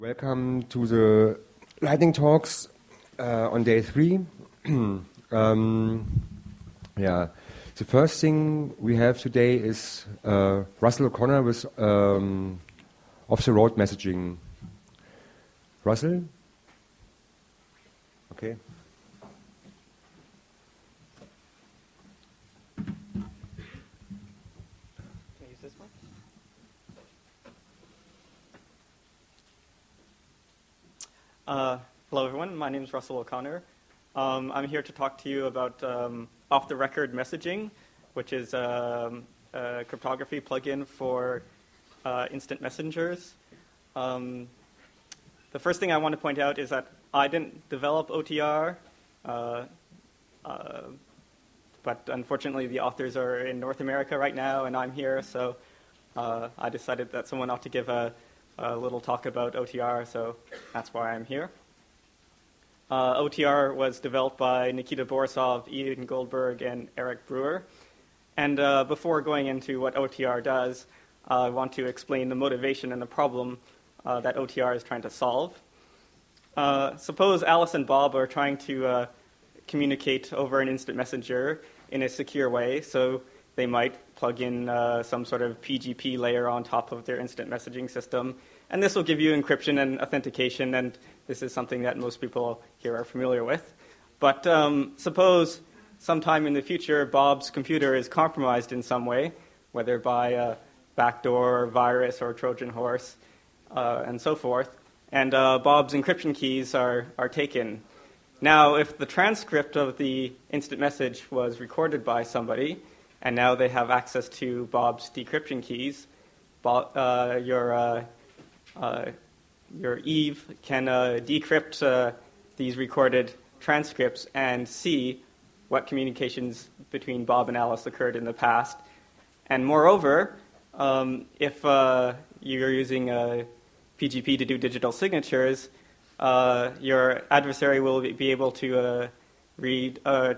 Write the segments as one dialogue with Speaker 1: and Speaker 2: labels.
Speaker 1: Welcome to the lightning talks on day 3. The first thing we have today is Russell O'Connor with off-the-road messaging. Russell? Okay.
Speaker 2: Hello, everyone. My name is Russell O'Connor. I'm here to talk to you about off-the-record messaging, which is a cryptography plugin for instant messengers. The first thing I want to point out is that I didn't develop OTR, but unfortunately the authors are in North America right now, and I'm here, so I decided that someone ought to give a little talk about OTR, so that's why I'm here. OTR was developed by Nikita Borisov, Ian Goldberg, and Eric Brewer. And before going into what OTR does, I want to explain the motivation and the problem that OTR is trying to solve. Suppose Alice and Bob are trying to communicate over an instant messenger in a secure way, so they might plug in some sort of PGP layer on top of their instant messaging system. And this will give you encryption and authentication, and this is something that most people here are familiar with. But suppose sometime in the future Bob's computer is compromised in some way, whether by a backdoor, virus, or Trojan horse, and so forth, and Bob's encryption keys are taken. Now, if the transcript of the instant message was recorded by somebody, and now they have access to Bob's decryption keys, your Eve can decrypt these recorded transcripts and see what communications between Bob and Alice occurred in the past. And moreover, if you're using PGP to do digital signatures, your adversary will be able to read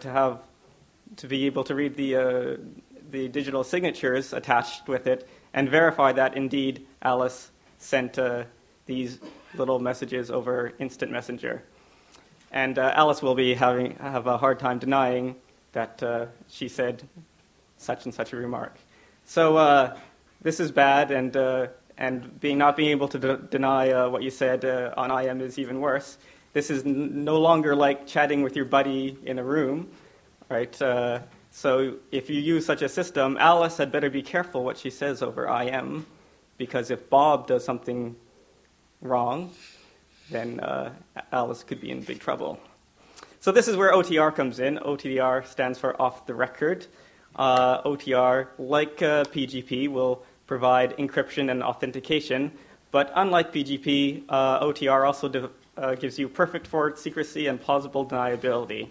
Speaker 2: the digital signatures attached with it and verify that indeed Alice sent these little messages over instant messenger. And Alice will be have a hard time denying that she said such and such a remark. So this is bad, and not being able to deny what you said on IM is even worse. This is no longer like chatting with your buddy in a room, right? So if you use such a system, Alice had better be careful what she says over IM, because if Bob does something wrong, then Alice could be in big trouble. So this is where OTR comes in. OTR stands for off the record. OTR, like PGP, will provide encryption and authentication, but unlike PGP, OTR also gives you perfect forward secrecy and plausible deniability.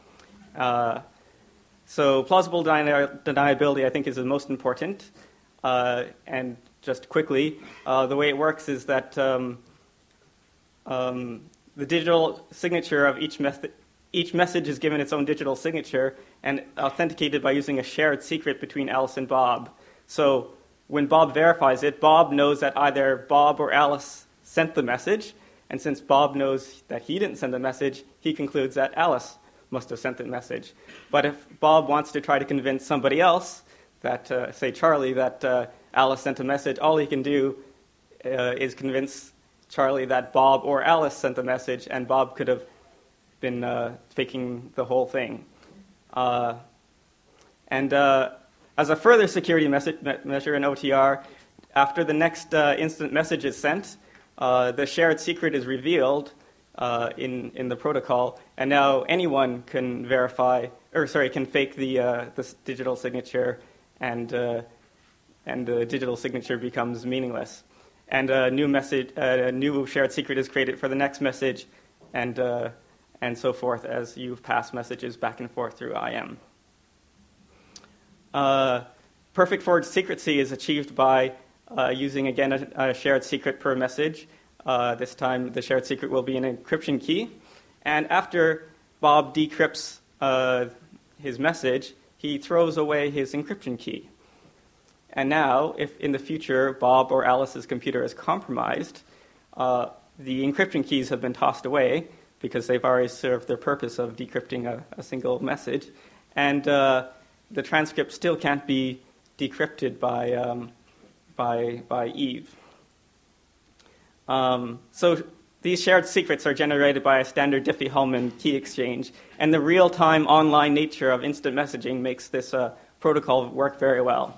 Speaker 2: So plausible deniability, I think, is the most important. And just quickly, the way it works is that the digital signature of each message is given its own digital signature and authenticated by using a shared secret between Alice and Bob. So when Bob verifies it, Bob knows that either Bob or Alice sent the message, and since Bob knows that he didn't send the message, he concludes that Alice must have sent the message. But if Bob wants to try to convince somebody else, that say Charlie, that Alice sent a message, all he can do is convince Charlie that Bob or Alice sent the message, and Bob could have been faking the whole thing. As a further security measure in OTR, after the next instant message is sent, the shared secret is revealed in the protocol, and now anyone can can fake the digital signature, and the digital signature becomes meaningless. And a new shared secret is created for the next message, and so forth as you pass messages back and forth through IM. Perfect forward secrecy is achieved by using, again, a shared secret per message. This time the shared secret will be an encryption key. And after Bob decrypts his message, he throws away his encryption key. And now, if in the future Bob or Alice's computer is compromised, the encryption keys have been tossed away because they've already served their purpose of decrypting a single message, and the transcript still can't be decrypted by Eve. So these shared secrets are generated by a standard Diffie-Hellman key exchange, and the real-time online nature of instant messaging makes this protocol work very well.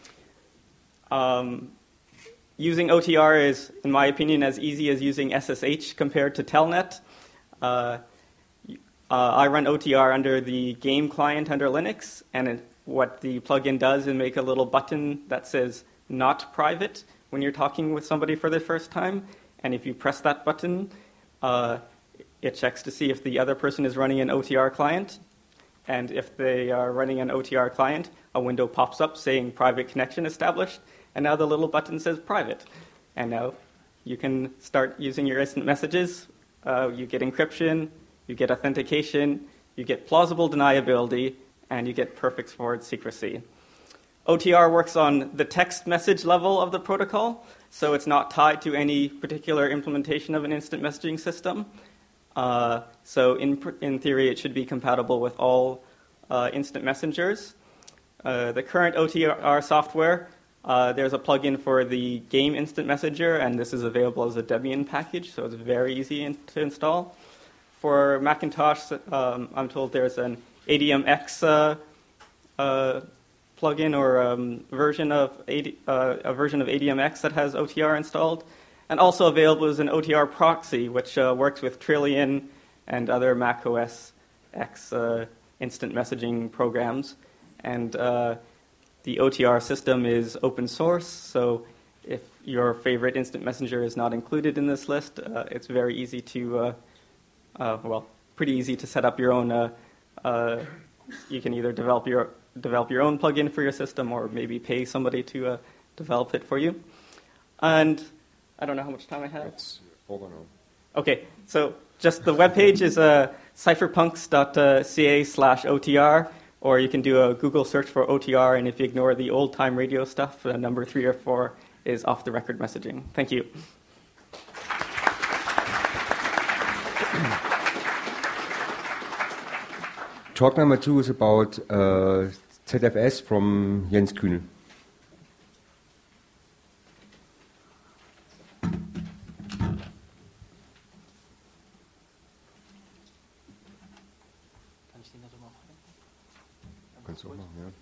Speaker 2: Using OTR is, in my opinion, as easy as using SSH compared to Telnet. I run OTR under the game client under Linux, and what the plugin does is make a little button that says not private when you're talking with somebody for the first time. And if you press that button, it checks to see if the other person is running an OTR client. And if they are running an OTR client, a window pops up saying private connection established. And now the little button says private. And now you can start using your instant messages. You get encryption, you get authentication, you get plausible deniability, and you get perfect forward secrecy. OTR works on the text message level of the protocol, so it's not tied to any particular implementation of an instant messaging system. So in theory, it should be compatible with all instant messengers. The current OTR software, there's a plugin for the game instant messenger, and this is available as a Debian package, so it's very easy to install. For Macintosh, I'm told there's an ADMX plugin or version of ADMX that has OTR installed, and also available is an OTR proxy, which works with Trillion and other Mac OS X instant messaging programs. And the OTR system is open source, so if your favorite instant messenger is not included in this list, it's very easy to, pretty easy to set up your own. You can either develop your own plugin for your system, or maybe pay somebody to develop it for you. And I don't know how much time I have.
Speaker 1: It's over now.
Speaker 2: Okay, so just the webpage is cypherpunks.ca/OTR, or you can do a Google search for OTR, and if you ignore the old-time radio stuff, number 3 or 4 is off-the-record messaging. Thank you.
Speaker 1: Talk number 2 is about ZFS from Jens Kühnel. Kannst du auch machen, ja.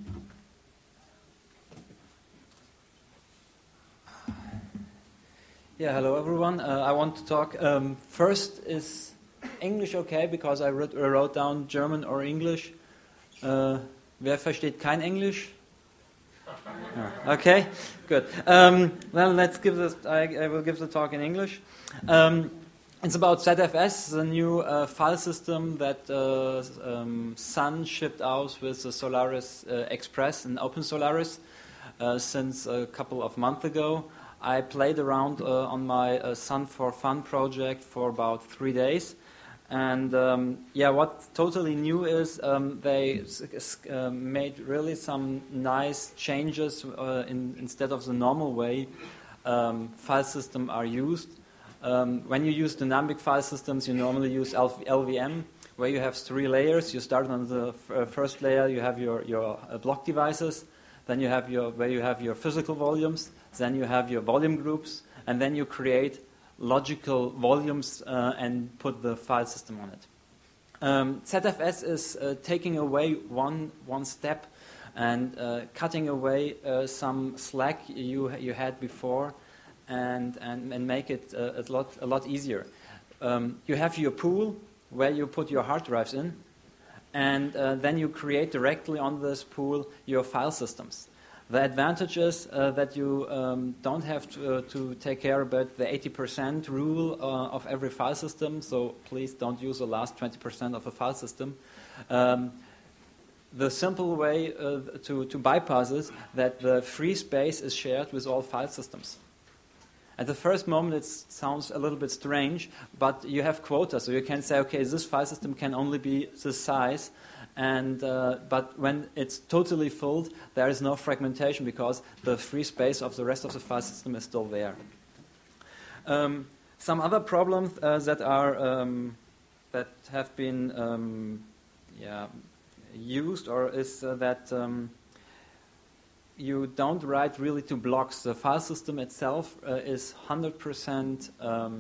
Speaker 3: Yeah, hello everyone. I want to talk. First, is English okay? Because I wrote down German or English. Wer versteht kein Englisch? Okay, good. Well, let's give this. I will give the talk in English. It's about ZFS, the new file system that Sun shipped out with the Solaris Express and Open Solaris since a couple of months ago. I played around on my Sun for Fun project for about 3 days. And what's totally new is they made really some nice changes instead of the normal way file systems are used. When you use dynamic file systems, you normally use LVM, where you have 3 layers. You start on the first layer, you have your block devices, then you have where you have your physical volumes, then you have your volume groups, and then you create logical volumes and put the file system on it. ZFS is taking away one step and cutting away some slack you had before, and make it a lot easier. You have your pool where you put your hard drives in, and then you create directly on this pool your file systems. The advantage is that you don't have to take care about the 80% rule of every file system, so please don't use the last 20% of a file system. The simple way to bypass is that the free space is shared with all file systems. At the first moment, it sounds a little bit strange, but you have quota, so you can say, okay, this file system can only be this size, and but when it's totally filled, there is no fragmentation because the free space of the rest of the file system is still there. Some other problems that are that have been used, or is that you don't write really to blocks. The file system itself is 100%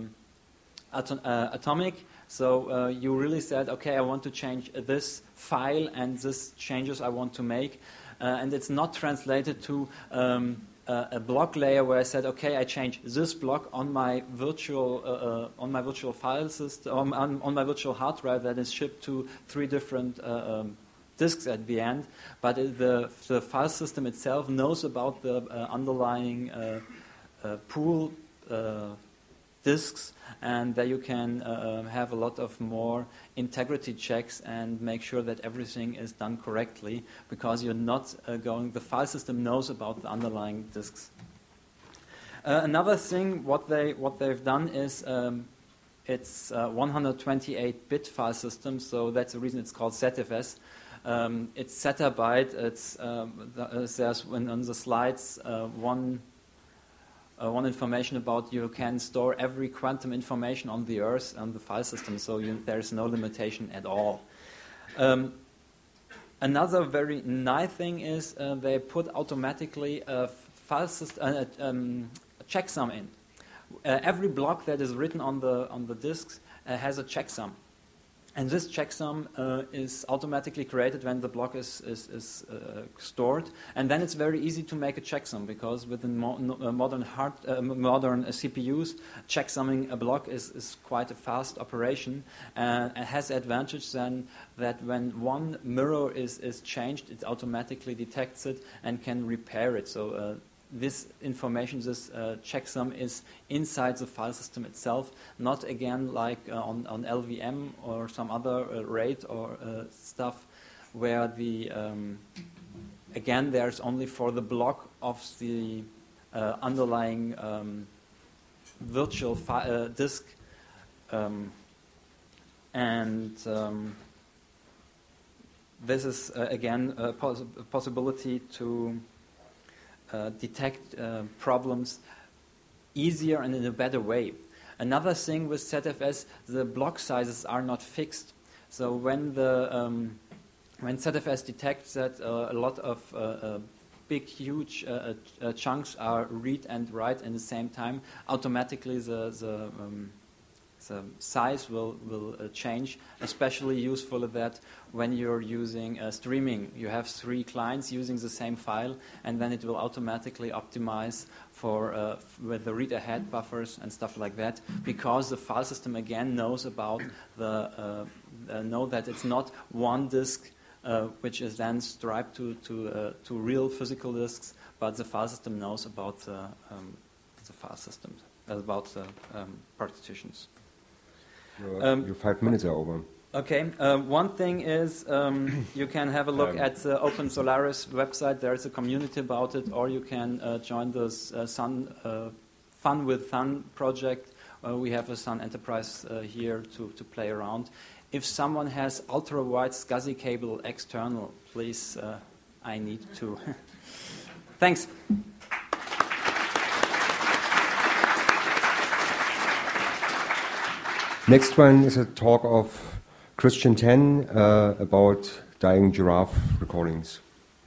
Speaker 3: atomic. So you really said, okay, I want to change this file and this changes I want to make, and it's not translated to a block layer where I said, okay, I change this block on my virtual file system, on my virtual hard drive that is shipped to 3 different disks at the end. But the file system itself knows about the underlying pool disks, and there you can have a lot of more integrity checks and make sure that everything is done correctly, because you're not the file system knows about the underlying disks. Another thing, what they've done is it's 128-bit file system, so that's the reason it's called ZFS. It's zettabyte. There's on the slides one information about you can store every quantum information on the Earth on the file system, so there's no limitation at all. Another very nice thing is they put automatically a file system checksum in. Every block that is written on the disks has a checksum. And this checksum is automatically created when the block is stored, and then it's very easy to make a checksum, because with modern CPUs, checksumming a block is quite a fast operation, and it has the advantage then that when one mirror is changed, it automatically detects it and can repair it. So this information, this checksum, is inside the file system itself, not again like on LVM or some other RAID or stuff, where the again there's only for the block of the underlying virtual disk, and this is again a possibility to detect problems easier and in a better way. Another thing with ZFS, the block sizes are not fixed. So when ZFS detects that a lot of big, huge chunks are read and write in the same time, automatically the size will change. Especially useful is that when you're using streaming, you have 3 clients using the same file, and then it will automatically optimize for with the read-ahead buffers and stuff like that, because the file system again knows about know that it's not one disk which is then striped to real physical disks, but the file system knows about the file system, about the partitions.
Speaker 1: Your 5 minutes are over.
Speaker 3: Okay. One thing is you can have a look at the Open Solaris website. There is a community about it, or you can join the Fun with Sun project. We have a Sun Enterprise here to play around. If someone has ultra-wide SCSI cable external, please, I need to. Thanks.
Speaker 1: Next one is a talk of Christian Tan about dying giraffe recordings.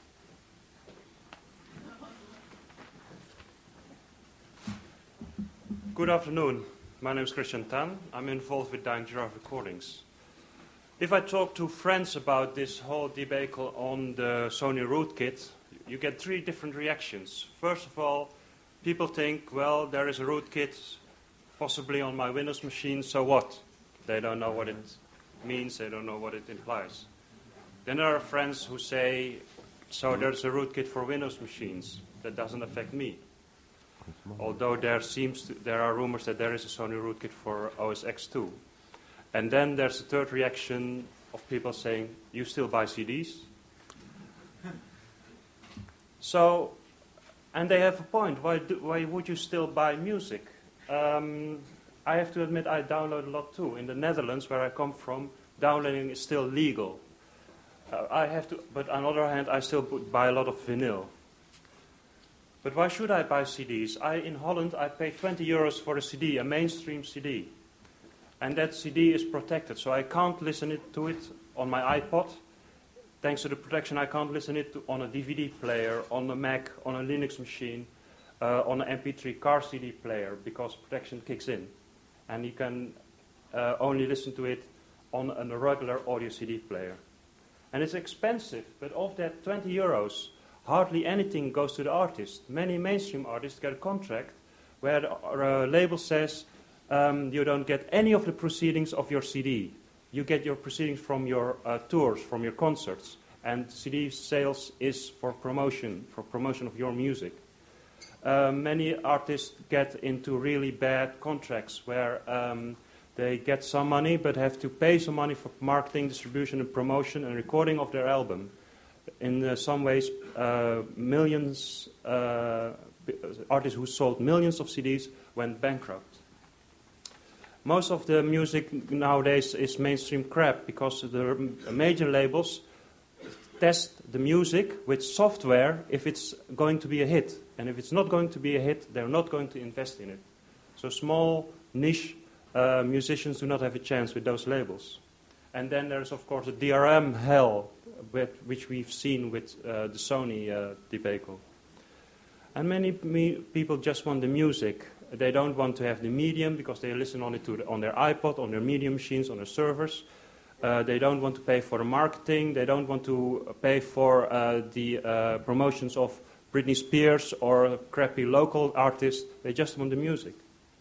Speaker 4: Good afternoon. My name is Christian Tan. I'm involved with Dying Giraffe recordings. If I talk to friends about this whole debacle on the Sony rootkit, you get 3 different reactions. First of all, people think, well, there is a rootkit possibly on my Windows machine, so what? They don't know what it means, they don't know what it implies. Then there are friends who say, so there's a rootkit for Windows machines, that doesn't affect me. Although there are rumors that there is a Sony rootkit for OS X too. And then there's a third reaction of people saying, you still buy CDs? So, and they have a point, why would you still buy music? I have to admit I download a lot too. In the Netherlands, where I come from, downloading is still legal. But on the other hand, I still buy a lot of vinyl. But why should I buy CDs? In Holland, I pay 20 euros for a CD, a mainstream CD. And that CD is protected, so I can't listen to it on my iPod. Thanks to the protection, I can't listen it on a DVD player, on a Mac, on a Linux machine, on an MP3 car CD player, because protection kicks in. And you can only listen to it on a regular audio CD player. And it's expensive, but of that 20 euros, hardly anything goes to the artist. Many mainstream artists get a contract where the label says you don't get any of the proceedings of your CD. You get your proceedings from your tours, from your concerts. And CD sales is for promotion of your music. Many artists get into really bad contracts where they get some money but have to pay some money for marketing, distribution, and promotion and recording of their album. In some ways, millions, artists who sold millions of CDs went bankrupt. Most of the music nowadays is mainstream crap because the major labels test the music with software if it's going to be a hit. And if it's not going to be a hit, they're not going to invest in it. So small, niche musicians do not have a chance with those labels. And then there's, of course, the DRM hell, which we've seen with the Sony debacle. And many people just want the music. They don't want to have the medium because they listen on it on their iPod, on their medium machines, on their servers. They don't want to pay for the marketing. They don't want to pay for the promotions of Britney Spears or crappy local artists. They just want the music.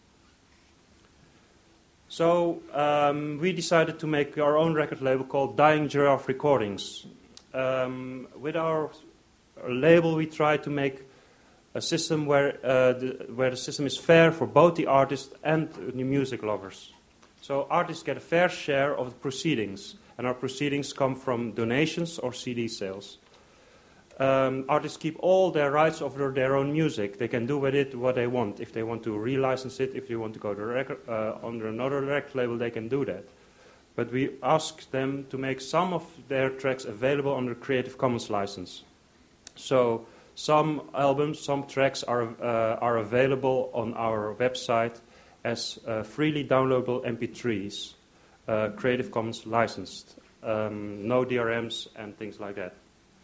Speaker 4: So we decided to make our own record label called Dying Giraffe Recordings. With our label, we try to make a system where the system is fair for both the artist and the music lovers. So artists get a fair share of the proceedings, and our proceedings come from donations or CD sales. Artists keep all their rights over their own music. They can do with it what they want. If they want to relicense it, if they want to go to under another record label, they can do that. But we ask them to make some of their tracks available under Creative Commons license. So some albums, some tracks are available on our website as freely downloadable MP3s, Creative Commons licensed, no DRMs and things like that.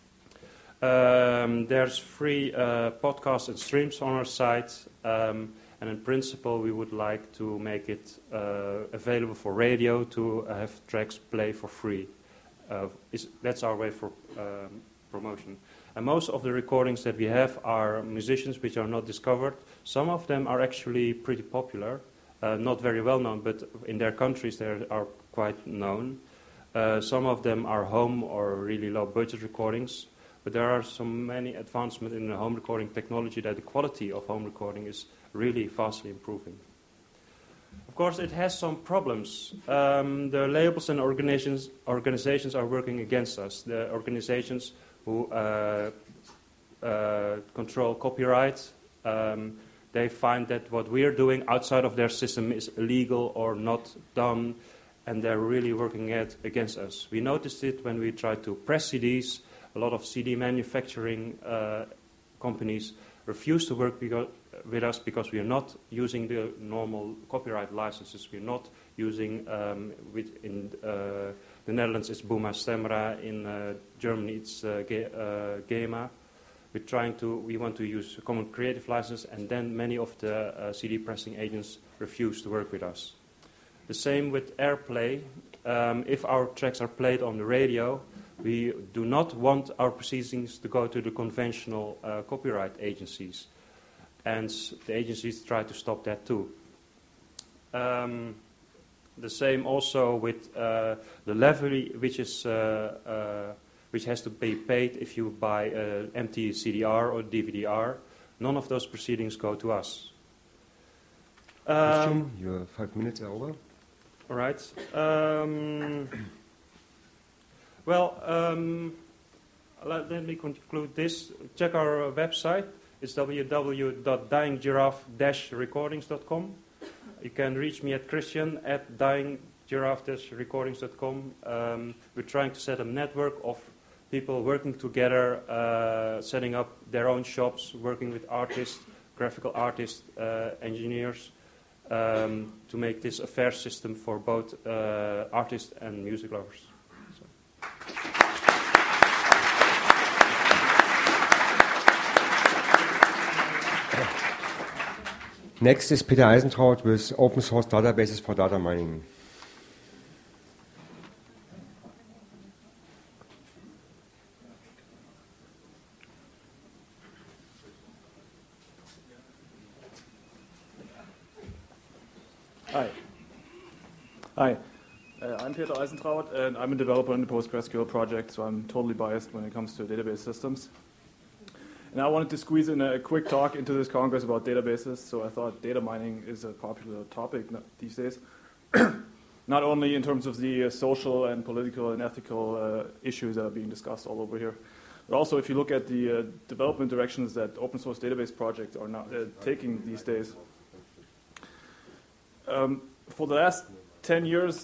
Speaker 4: There's free podcasts and streams on our site, and in principle we would like to make it available for radio to have tracks play for free. That's our way for promotion. And most of the recordings that we have are musicians which are not discovered. Some of them are actually pretty popular, not very well known, but in their countries they are quite known. Some of them are home or really low budget recordings. But there are so many advancements in the home recording technology that the quality of home recording is really vastly improving. Of course, it has some problems. The labels and organizations are working against us. The organizations who control copyright, they find that what we are doing outside of their system is illegal or not done, and they're really working against us. We noticed it when we tried to press CDs. A lot of CD manufacturing companies refuse to work with us because we are not using the normal copyright licenses. We're not using, in the Netherlands it's Buma Stemra, in Germany it's GEMA. We want to use a common creative license, and then many of the CD pressing agents refuse to work with us. The same with AirPlay. If our tracks are played on the radio, we do not want our proceedings to go to the conventional copyright agencies. And the agencies try to stop that too. The same also with the levy, which has to be paid if you buy an empty CDR or DVD-R. None of those proceedings go to us.
Speaker 1: Christian, your 5 minutes are over.
Speaker 4: All right. Let me conclude this. Check our website. It's www.dyinggiraffe-recordings.com. You can reach me at Christian at dyinggiraffe-recordings.com. We're trying to set a network of people working together, setting up their own shops, working with artists, graphical artists, engineers, to make this a fair system for both artists and music lovers.
Speaker 1: Next is Peter Eisentraut with open source databases for data mining.
Speaker 5: Hi, I'm Peter Eisentraut, and I'm a developer in the PostgreSQL project, so I'm totally biased when it comes to database systems. And I wanted to squeeze in a quick talk into this Congress about databases, so I thought data mining is a popular topic these days, not only in terms of the social and political and ethical issues that are being discussed all over here, but also if you look at the development directions that open source database projects are now taking these days. For the last 10 years,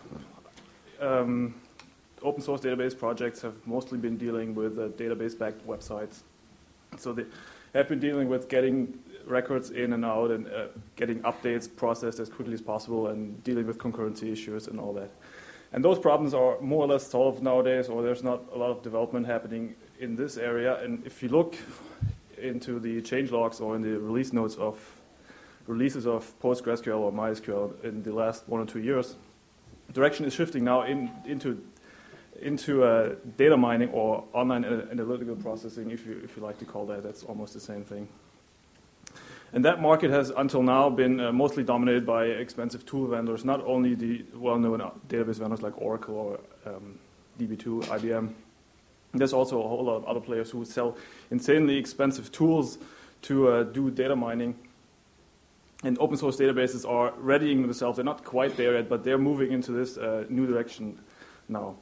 Speaker 5: open source database projects have mostly been dealing with database-backed websites. So they have been dealing with getting records in and out and getting updates processed as quickly as possible and dealing with concurrency issues and all that. And those problems are more or less solved nowadays, or there's not a lot of development happening in this area. And if you look into the changelogs or in the release notes of releases of PostgreSQL or MySQL in the last 1 or 2 years, direction is shifting now into data mining or online analytical processing, if you like to call that. That's almost the same thing. And that market has until now been mostly dominated by expensive tool vendors, not only the well-known database vendors like Oracle or DB2, IBM. There's also a whole lot of other players who sell insanely expensive tools to do data mining. And open source databases are readying themselves. They're not quite there yet, but they're moving into this new direction now.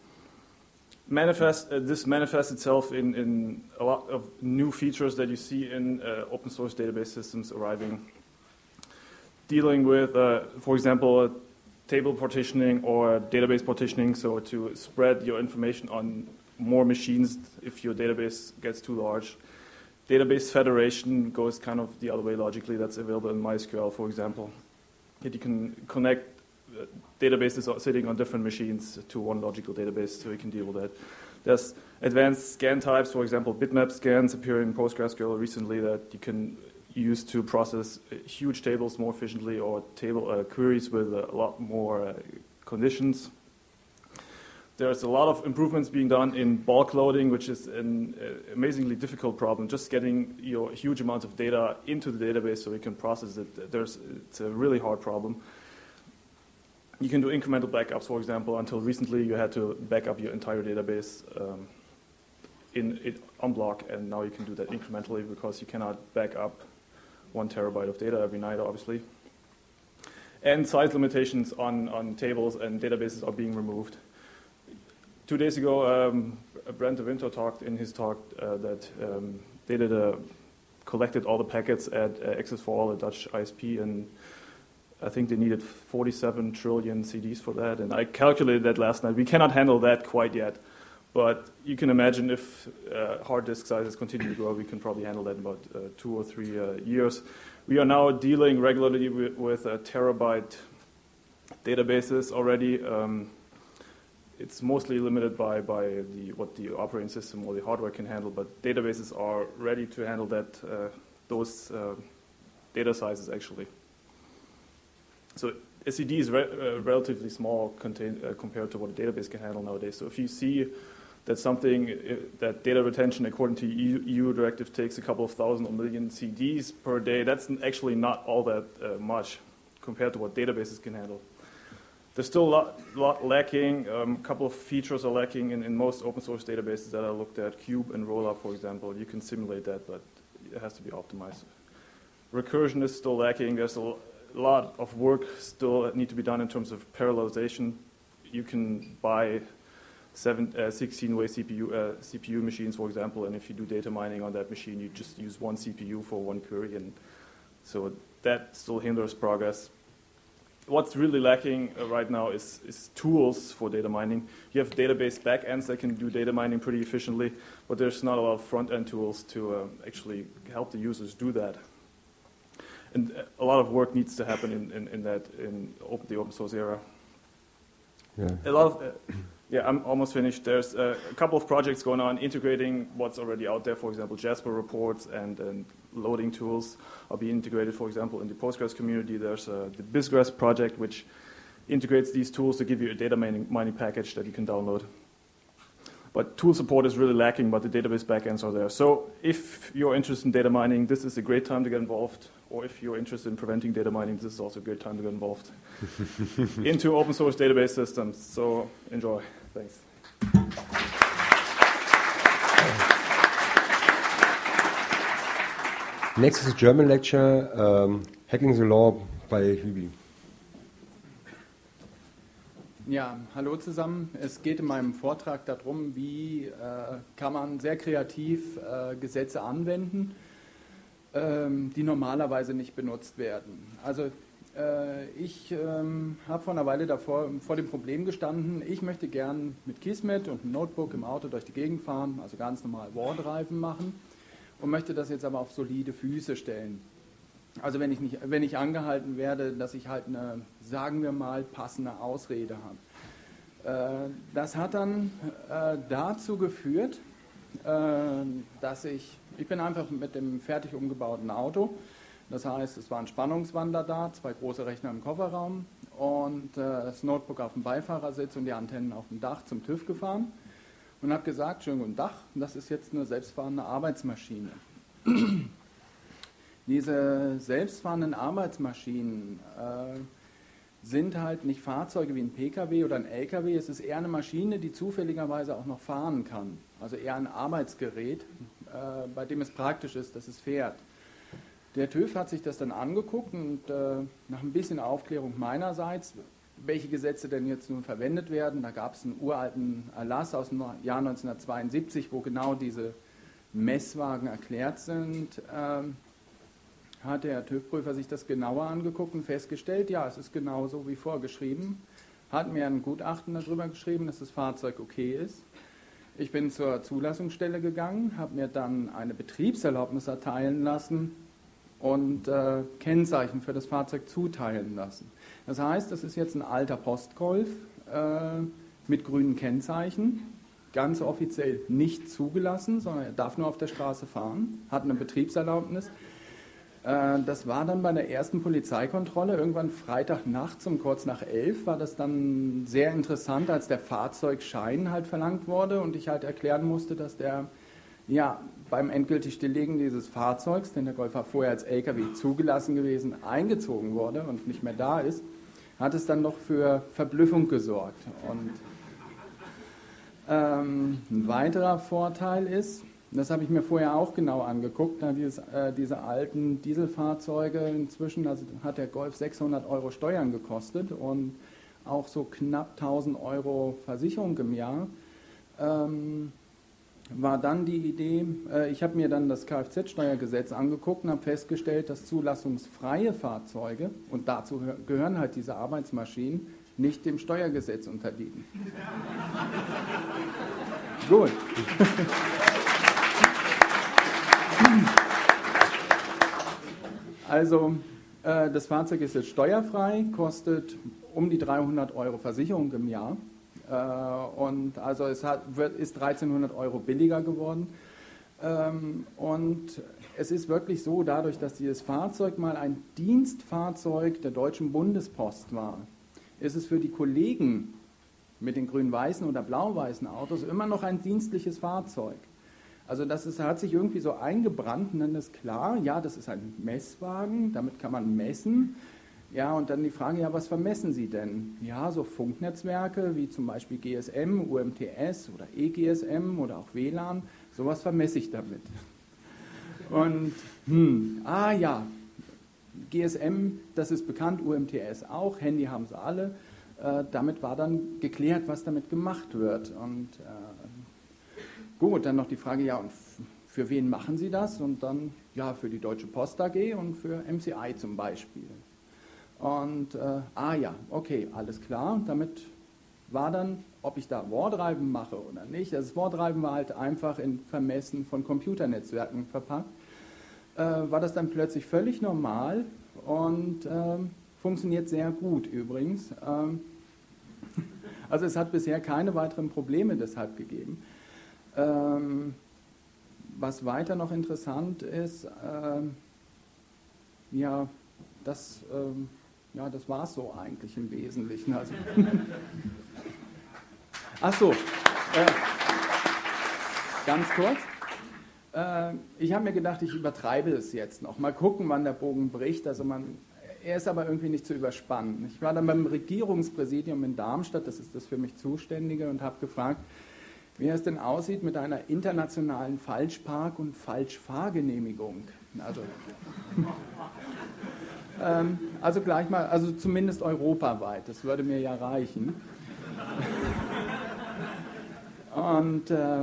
Speaker 5: This manifests itself in a lot of new features that you see in open source database systems arriving. Dealing with, for example, table partitioning or database partitioning, so to spread your information on more machines if your database gets too large. Database federation goes kind of the other way logically. That's available in MySQL, for example. That you can connect databases sitting on different machines to one logical database, so you can deal with that. There's advanced scan types, for example, bitmap scans appear in PostgreSQL recently that you can use to process huge tables more efficiently, or table queries with a lot more conditions. There's a lot of improvements being done in bulk loading, which is an amazingly difficult problem. Just getting your huge amounts of data into the database so you can process it, it's a really hard problem. You can do incremental backups, for example. Until recently, you had to back up your entire database on block, and now you can do that incrementally because you cannot back up 1 terabyte of data every night, obviously. And size limitations on tables and databases are being removed. 2 days ago, Brent de Winter talked in his talk that they collected all the packets at Access4All, a Dutch ISP, and I think they needed 47 trillion CDs for that. And I calculated that last night. We cannot handle that quite yet, but you can imagine if hard disk sizes continue to grow, we can probably handle that in about 2 or 3 years. We are now dealing regularly with terabyte databases already. It's mostly limited by what the operating system or the hardware can handle, but databases are ready to handle those data sizes actually. So SCD is relatively small compared to what a database can handle nowadays. So if you see that that data retention according to EU directive takes a couple of thousand or million CDs per day, that's actually not all that much compared to what databases can handle. There's still a lot lacking. A couple of features are lacking in most open source databases that I looked at. Cube and Rollup, for example. You can simulate that, but it has to be optimized. Recursion is still lacking. There's a lot of work still that need to be done in terms of parallelization. You can buy 16-way CPU machines, for example, and if you do data mining on that machine, you just use one CPU for one query, and so that still hinders progress. what's really lacking right now is tools for data mining. You have database backends that can do data mining pretty efficiently, but there's not a lot of front-end tools to actually help the users do that. And a lot of work needs to happen in the open source era.
Speaker 1: Yeah.
Speaker 5: I'm almost finished. There's a couple of projects going on integrating what's already out there. For example, Jasper reports and loading tools are being integrated. For example, in the Postgres community, there's the Bizgres project, which integrates these tools to give you a data mining package that you can download. But tool support is really lacking, but the database backends are there. So if you're interested in data mining, this is a great time to get involved. Or if you're interested in preventing data mining, this is also a great time to get involved into open source database systems. So enjoy. Thanks.
Speaker 1: Next is a German lecture, Hacking the Law by Hübi.
Speaker 6: Ja, hallo zusammen. Es geht in meinem Vortrag darum, wie kann man sehr kreativ Gesetze anwenden, die normalerweise nicht benutzt werden. Also ich habe vor einer Weile vor dem Problem gestanden, ich möchte gern mit Kismet und einem Notebook im Auto durch die Gegend fahren, also ganz normal Warn-Reifen machen und möchte das jetzt aber auf solide Füße stellen. Also wenn ich angehalten werde, dass ich halt eine, sagen wir mal, passende Ausrede habe. Das hat dann dazu geführt, dass ich bin einfach mit dem fertig umgebauten Auto, das heißt, es war ein Spannungswandler da, 2 große Rechner im Kofferraum und das Notebook auf dem Beifahrersitz und die Antennen auf dem Dach zum TÜV gefahren und habe gesagt, schönen guten Tag, das ist jetzt eine selbstfahrende Arbeitsmaschine. Diese selbstfahrenden Arbeitsmaschinen sind halt nicht Fahrzeuge wie ein PKW oder ein LKW, es ist eher eine Maschine, die zufälligerweise auch noch fahren kann. Also eher ein Arbeitsgerät, bei dem es praktisch ist, dass es fährt. Der TÜV hat sich das dann angeguckt und nach ein bisschen Aufklärung meinerseits, welche Gesetze denn jetzt nun verwendet werden, da gab es einen uralten Erlass aus dem Jahr 1972, wo genau diese Messwagen erklärt sind, hat der TÜV-Prüfer sich das genauer angeguckt und festgestellt, ja, es ist genauso wie vorgeschrieben, hat mir ein Gutachten darüber geschrieben, dass das Fahrzeug okay ist. Ich bin zur Zulassungsstelle gegangen, habe mir dann eine Betriebserlaubnis erteilen lassen und Kennzeichen für das Fahrzeug zuteilen lassen. Das heißt, das ist jetzt ein alter Postgolf mit grünen Kennzeichen, ganz offiziell nicht zugelassen, sondern er darf nur auf der Straße fahren, hat eine Betriebserlaubnis. Das war dann bei der ersten Polizeikontrolle, irgendwann Freitagnachts um kurz nach 11, war das dann sehr interessant, als der Fahrzeugschein halt verlangt wurde und ich halt erklären musste, dass der beim endgültig Stilllegen dieses Fahrzeugs, denn der Golf war vorher als LKW zugelassen gewesen, eingezogen wurde und nicht mehr da ist, hat es dann noch für Verblüffung gesorgt. Und ein weiterer Vorteil ist, das habe ich mir vorher auch genau angeguckt, diese alten Dieselfahrzeuge inzwischen, also hat der Golf 600 € Steuern gekostet und auch so knapp 1000 € Versicherung im Jahr. War dann die Idee, ich habe mir dann das Kfz-Steuergesetz angeguckt und habe festgestellt, dass zulassungsfreie Fahrzeuge, und dazu gehören halt diese Arbeitsmaschinen, nicht dem Steuergesetz unterliegen. Gut. Also, das Fahrzeug ist jetzt steuerfrei, kostet um die 300 € Versicherung im Jahr. Und also es ist 1300 € billiger geworden. Und es ist wirklich so, dadurch, dass dieses Fahrzeug mal ein Dienstfahrzeug der Deutschen Bundespost war, ist es für die Kollegen mit den grün-weißen oder blau-weißen Autos immer noch ein dienstliches Fahrzeug. Also hat sich irgendwie so eingebrannt und dann ist klar, ja, das ist ein Messwagen, damit kann man messen. Ja, und dann die Frage, ja, was vermessen Sie denn? Ja, so Funknetzwerke wie zum Beispiel GSM, UMTS oder eGSM oder auch WLAN, sowas vermesse ich damit. Und, GSM, das ist bekannt, UMTS auch, Handy haben sie alle. Damit war dann geklärt, was damit gemacht wird. Und gut, dann noch die Frage, ja, und für wen machen Sie das? Und dann, ja, für die Deutsche Post AG und für MCI zum Beispiel. Und, ja, okay, alles klar. Damit war dann, ob ich da Wartreiben mache oder nicht, das Wartreiben war halt einfach in Vermessen von Computernetzwerken verpackt, war das dann plötzlich völlig normal und funktioniert sehr gut übrigens. Also es hat bisher keine weiteren Probleme deshalb gegeben. Was weiter noch interessant ist, das war es so eigentlich im Wesentlichen. Also ach so, ganz kurz. Ich habe mir gedacht, ich übertreibe es jetzt noch. Mal gucken, wann der Bogen bricht. Also er ist aber irgendwie nicht zu überspannen. Ich war dann beim Regierungspräsidium in Darmstadt, das ist das für mich Zuständige, und habe gefragt, wie es denn aussieht mit einer internationalen Falschpark- und Falschfahrgenehmigung. Also gleich mal, also zumindest europaweit, das würde mir ja reichen. Und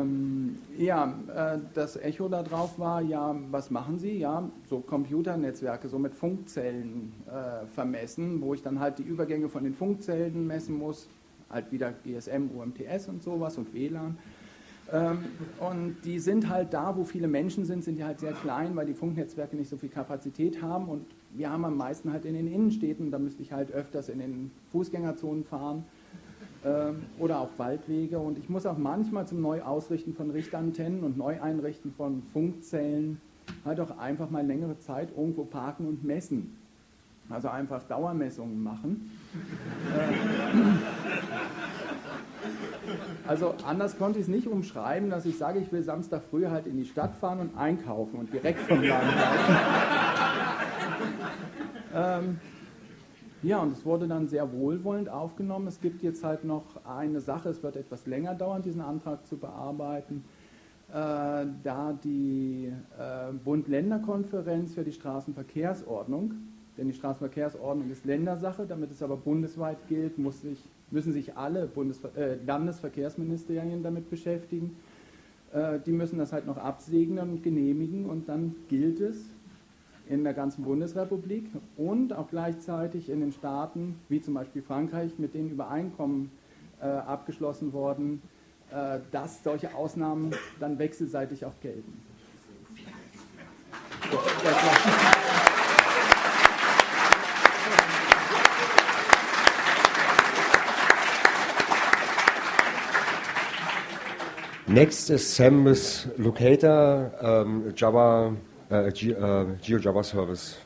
Speaker 6: das Echo darauf war, ja, was machen Sie? Ja, so Computernetzwerke, so mit Funkzellen vermessen, wo ich dann halt die Übergänge von den Funkzellen messen muss, halt wieder GSM, UMTS und sowas und WLAN. Und die sind halt da, wo viele Menschen sind die halt sehr klein, weil die Funknetzwerke nicht so viel Kapazität haben, und wir haben am meisten halt in den Innenstädten, da müsste ich halt öfters in den Fußgängerzonen fahren oder auch Waldwege, und ich muss auch manchmal zum Neuausrichten von Richtantennen und Neueinrichten von Funkzellen halt auch einfach mal längere Zeit irgendwo parken und messen. Also einfach Dauermessungen machen. Also anders konnte ich es nicht umschreiben, dass ich sage, ich will Samstag früh halt in die Stadt fahren und einkaufen und direkt vom Laden kaufen. Ja, und es wurde dann sehr wohlwollend aufgenommen. Es gibt jetzt halt noch eine Sache, es wird etwas länger dauern, diesen Antrag zu bearbeiten, da die Bund-Länder-Konferenz für die Straßenverkehrsordnung, denn die Straßenverkehrsordnung ist Ländersache, damit es aber bundesweit gilt, müssen sich alle Landesverkehrsministerien damit beschäftigen. Die müssen das halt noch absegnen und genehmigen, und dann gilt es in der ganzen Bundesrepublik und auch gleichzeitig in den Staaten, wie zum Beispiel Frankreich, mit denen Übereinkommen abgeschlossen worden, dass solche Ausnahmen dann wechselseitig auch gelten. So,
Speaker 1: Next is SAM's Locator, GeoJava service.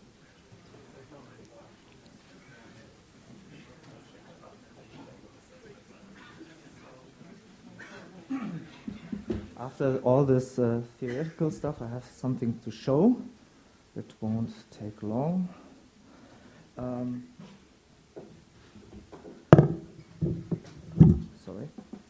Speaker 7: After all this theoretical stuff, I have something to show. It won't take long. Sorry.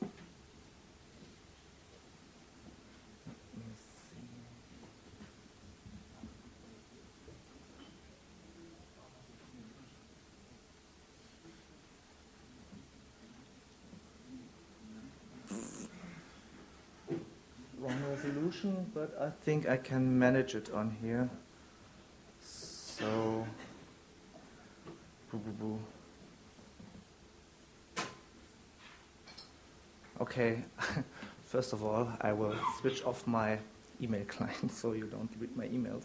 Speaker 7: Wrong resolution, but I think I can manage it on here. So, okay. First of all, I will switch off my email client so you don't read my emails.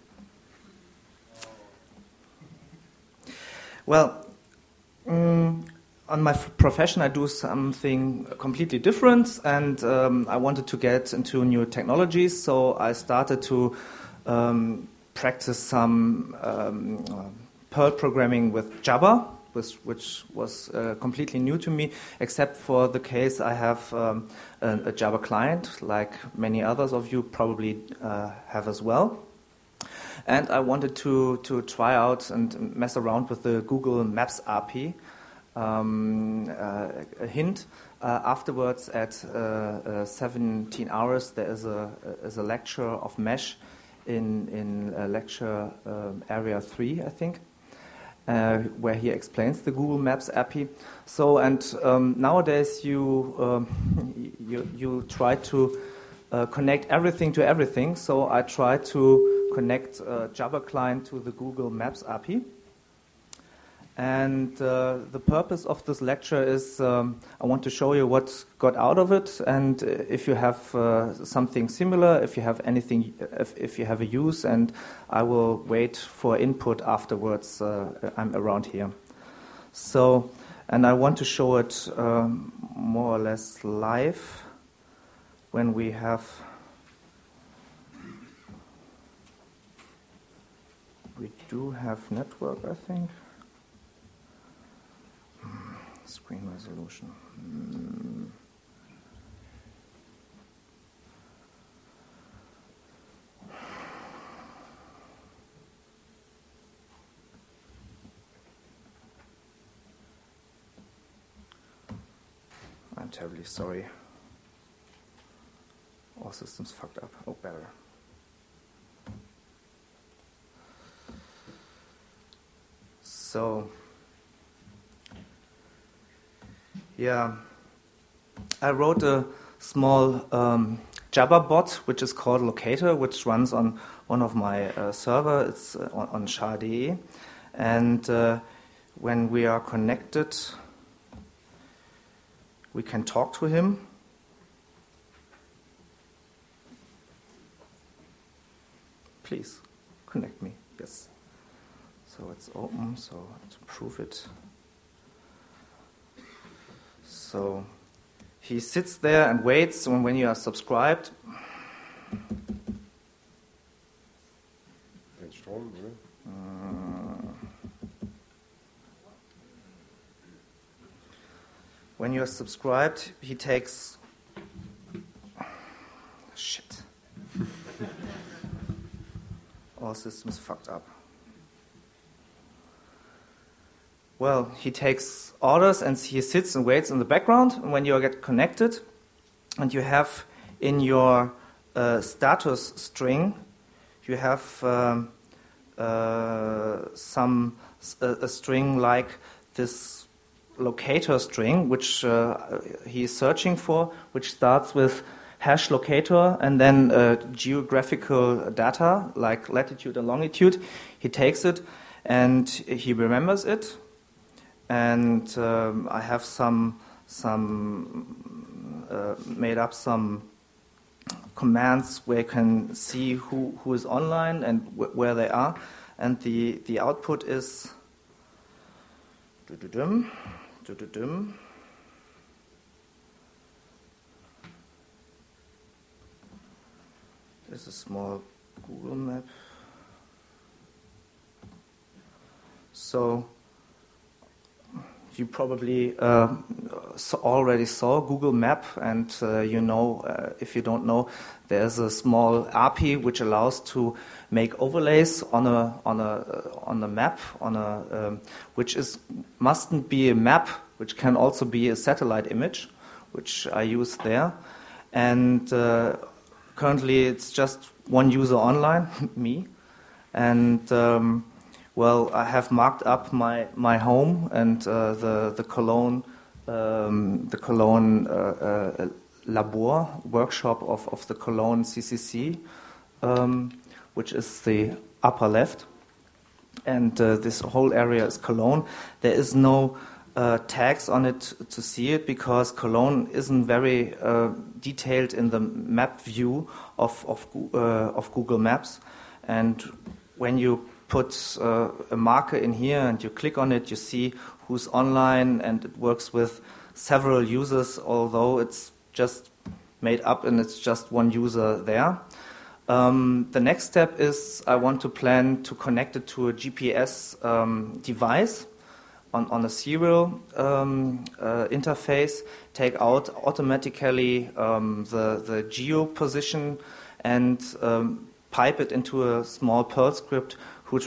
Speaker 7: Well, on my profession, I do something completely different, and I wanted to get into new technologies, so I started to practice some Perl programming with Java, which was completely new to me, except for the case I have a Java client, like many others of you probably have as well. And I wanted to try out and mess around with the Google Maps API. A hint, afterwards at 17 hours there is a lecture of Mesh in lecture area 3, I think, where he explains the Google Maps API. So, and nowadays you try to connect everything to everything, so I try to connect Java client to the Google Maps API. And the purpose of this lecture is I want to show you what got out of it, and if you have something similar, if you have anything, if you have a use, and I will wait for input afterwards. I'm around here. So, and I want to show it more or less live when we have. We do have network, I think. Screen resolution. I'm terribly sorry. All systems fucked up. Oh, better. So, yeah, I wrote a small Java bot, which is called Locator, which runs on one of my server. It's on SHA.de. And when we are connected, we can talk to him. Please, connect me. Yes. So it's open, so to prove it. So he sits there and waits when you are subscribed. When you are subscribed, he takes... Shit. All systems fucked up. Well, he takes orders and he sits and waits in the background. And when you get connected, and you have in your status string, you have a string like this locator string, which he is searching for, which starts with hash locator and then geographical data like latitude and longitude. He takes it and he remembers it. And I have made up some commands where you can see who is online and where they are, and the output is There's a small Google map. So you probably already saw Google Map, and you know, if you don't know, there's a small API which allows to make overlays on a map, which mustn't be a map, which can also be a satellite image, which I use there, and currently it's just one user online, me, and. Well, I have marked up my home and the Cologne Labor workshop of the Cologne CCC, which is the upper left, and this whole area is Cologne. There is no tags on it to see it because Cologne isn't very detailed in the map view of Google Maps, and when you put a marker in here and you click on it, you see who's online, and it works with several users, although it's just made up and it's just one user there. The next step is I want to plan to connect it to a GPS device on a serial interface, take out automatically the geo position, and pipe it into a small Perl script who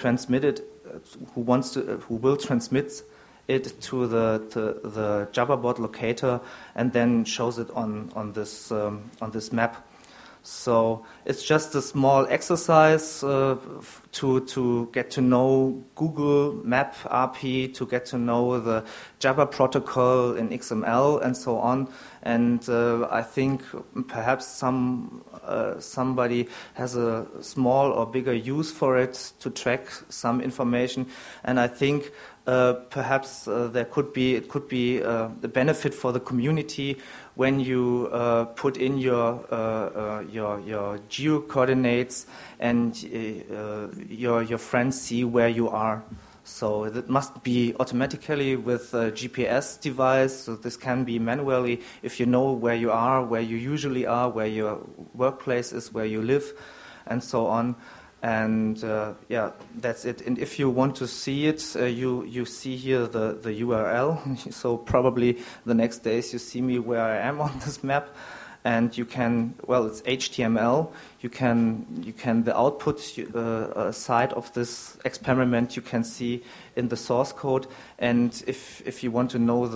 Speaker 7: will transmit it to the JavaBot locator and then shows it on this map. So it's just a small exercise to get to know Google Map API, to get to know the Jabber protocol in XML and so on. And I think perhaps somebody has a small or bigger use for it to track some information. And I think perhaps it could be the benefit for the community when you put in your geo coordinates and your friends see where you are. So it must be automatically with a GPS device. So this can be manually if you know where you are, where you usually are, where your workplace is, where you live, and so on. And that's it. And if you want to see it, you see here the URL. So probably the next days you see me where I am on this map. And you can, it's HTML. You can the output side of this experiment you can see in the source code. And if you want to know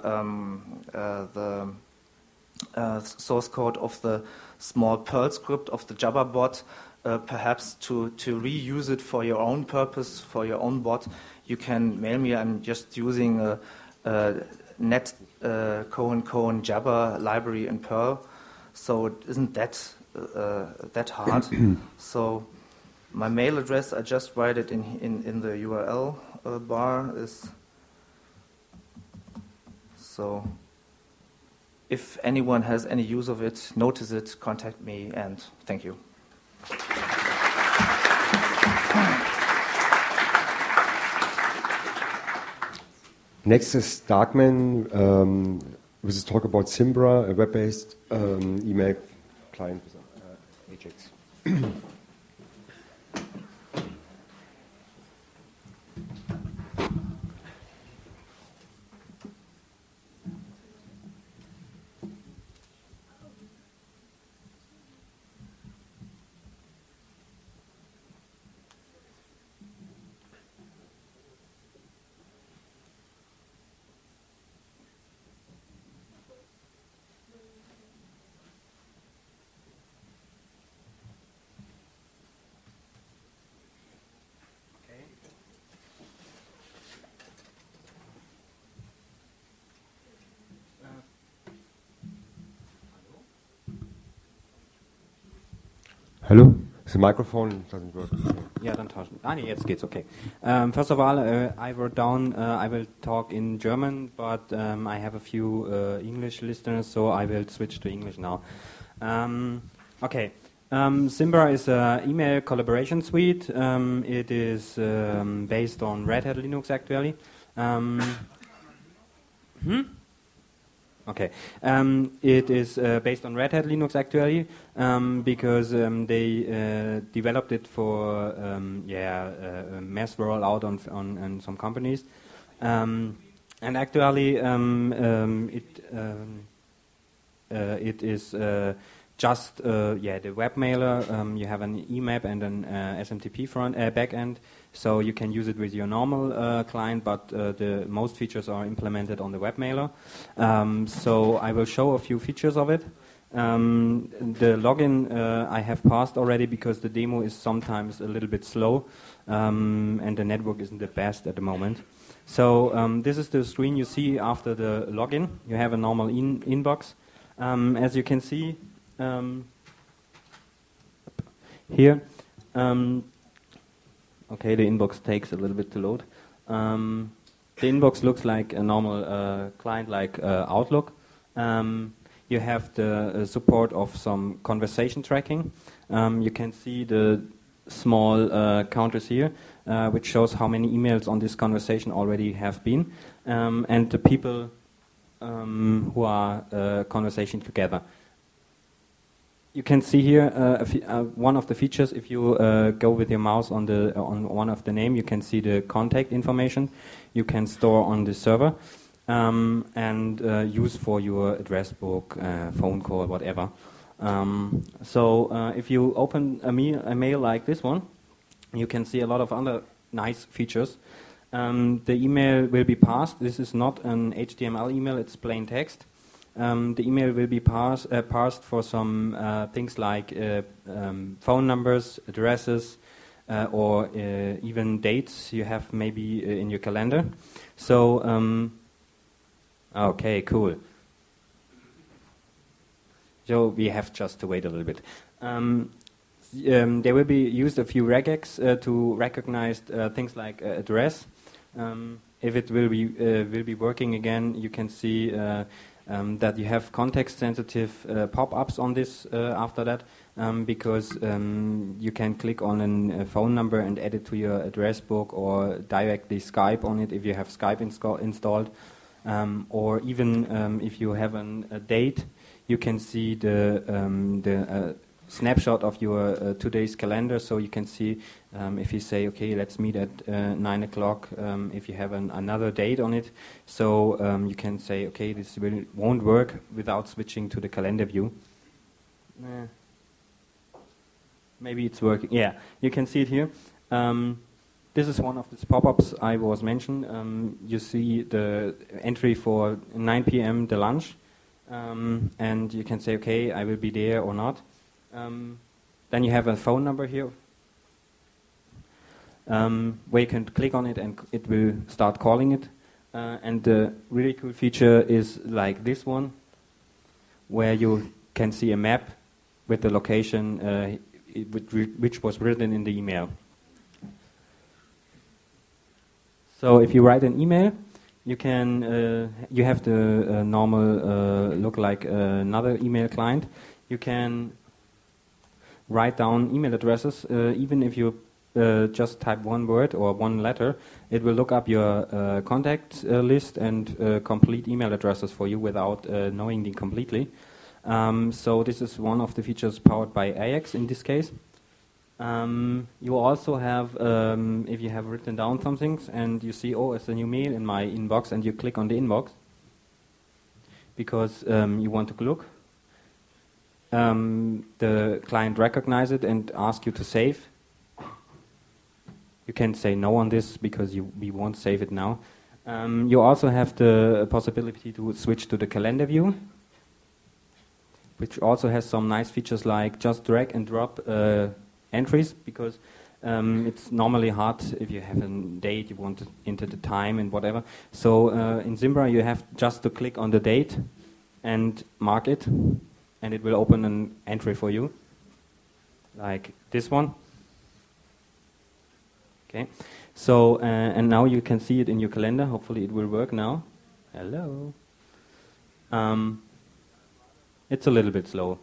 Speaker 7: the source code of the small Perl script of the Jabber bot, perhaps to reuse it for your own purpose, for your own bot, you can mail me. I'm just using a net Cohen Jabber library in Perl. So it isn't that hard. So my mail address, I just write it in the URL bar. So if anyone has any use of it, notice it, contact me, and thank you.
Speaker 1: Next is Darkman. With this talk about Zimbra, a web-based email client with Ajax. Hello? The microphone doesn't work.
Speaker 8: Ja, dann tauschen. Nee, jetzt geht's, okay. First of all, I wrote down, I will talk in German, but I have a few English listeners, so I will switch to English now. Okay. Zimbra is an email collaboration suite. It is based on Red Hat Linux, actually. Okay. It is based on Red Hat Linux actually, because they developed it for mass rollout on some companies, and actually it is just the web mailer. You have an EMAP and an SMTP backend, so you can use it with your normal client, but the most features are implemented on the web mailer. So I will show a few features of it. The login I have passed already because the demo is sometimes a little bit slow, and the network isn't the best at the moment. So this is the screen you see after the login. You have a normal inbox. As you can see, here, okay, the inbox takes a little bit to load. The inbox looks like a normal client like Outlook. You have the support of some conversation tracking. You can see the small counters here, which shows how many emails on this conversation already have been, and the people who are conversation together. You can see here one of the features. If you go with your mouse on one of the name, you can see the contact information you can store on the server and use for your address book, phone call, whatever. So if you open a mail like this one, you can see a lot of other nice features. The email will be parsed. This is not an HTML email; it's plain text. The email will be parsed for some things like phone numbers, addresses, or even dates you have maybe in your calendar. So, okay, cool. So we have just to wait a little bit. There will be used a few regex to recognize things like address. If it will be working again, you can see that you have context-sensitive pop-ups on this after that, because you can click on a phone number and add it to your address book, or directly Skype on it if you have Skype installed, or even if you have a date, you can see the snapshot of your today's calendar, so you can see if you say, okay, let's meet at 9 o'clock, if you have another date on it, so you can say, okay, this won't work without switching to the calendar view. Maybe it's working. Yeah, you can see it here. This is one of these pop-ups I was mentioned. You see the entry for 9 p.m. the lunch, and you can say, okay, I will be there or not. Then you have a phone number here, where you can click on it and it will start calling it. And the really cool feature is like this one, where you can see a map with the location which was written in the email. So if you write an email, you can you have the normal look like another email client. You can write down email addresses, even if you just type one word or one letter, it will look up your contact list and complete email addresses for you without knowing them completely. So this is one of the features powered by AJAX in this case. You also have, if you have written down some things and you see, oh, it's a new mail in my inbox, and you click on the inbox because you want to look. The client recognizes it and asks you to save. You can say no on this because we won't save it now. You also have the possibility to switch to the calendar view, which also has some nice features like just drag and drop entries, because it's normally hard if you have a date, you want to enter the time and whatever. So in Zimbra you have just to click on the date and mark it, and it will open an entry for you, like this one. Okay, so and now you can see it in your calendar. Hopefully it will work now. Hello. It's a little bit slow.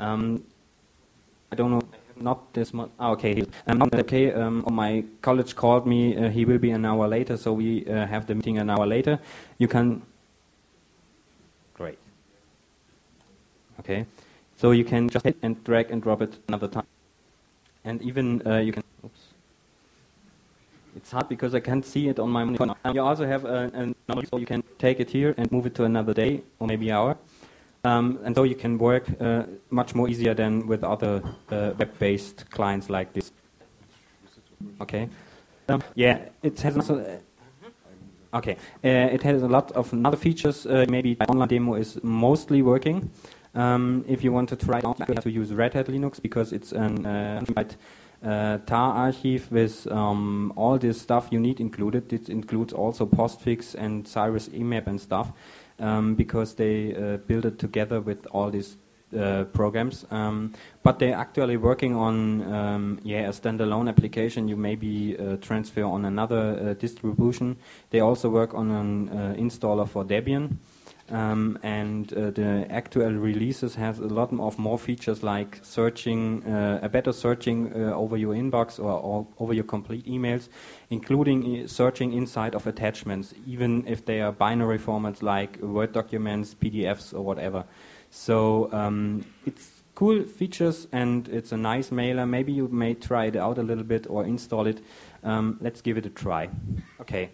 Speaker 8: I don't know. Not this much. Okay. Okay. My college called me. He will be an hour later, so we have the meeting an hour later. You can. Great. Okay. So you can just hit and drag and drop it another time, and even you can. Oops. It's hard because I can't see it on my monitor. You also have so you can take it here and move it to another day or maybe hour. And so you can work much more easier than with other web-based clients like this. Okay. Yeah, it has also. Okay, it has a lot of other features. Maybe online demo is mostly working. If you want to try it out, you have to use Red Hat Linux because it's an tar archive with all this stuff you need included. It includes also Postfix and Cyrus Emap and stuff. Because they build it together with all these programs. But they're actually working on a standalone application you maybe transfer on another distribution. They also work on an installer for Debian. And the actual releases have a lot of more features like searching, a better searching over your inbox or over your complete emails, including searching inside of attachments, even if they are binary formats like Word documents, PDFs, or whatever. So it's cool features and it's a nice mailer. Maybe you may try it out a little bit or install it. Let's give it a try. Okay.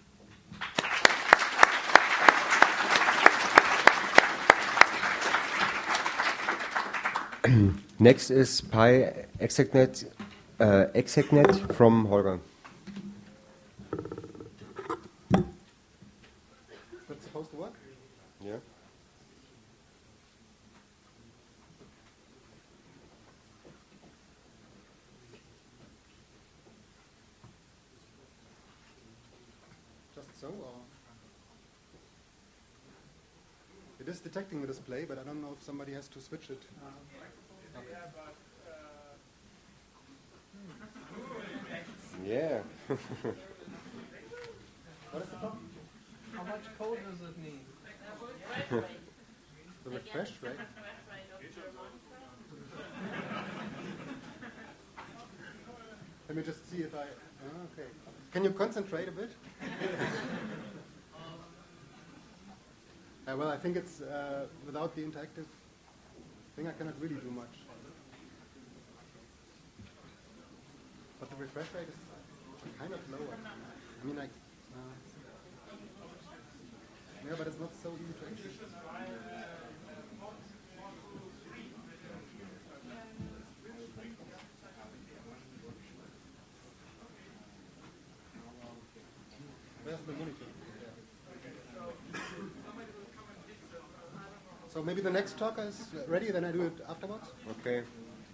Speaker 1: Next is PyExecNet execnet from Holger.
Speaker 9: That's supposed to work?
Speaker 1: Yeah.
Speaker 9: so, or it is detecting the display, but I don't know if somebody has to switch it. Okay.
Speaker 1: Yeah.
Speaker 9: What is the problem?
Speaker 10: How much code does it need?
Speaker 9: The refresh rate? Let me just see if I... okay. Can you concentrate a bit? Well, I think it's... without the interactive thing, I cannot really do much. But the refresh rate is kind of lower. I mean, yeah, but it's not so easy to achieve. Where's the monitor? So maybe the next talker is ready, then I do it afterwards?
Speaker 1: Okay.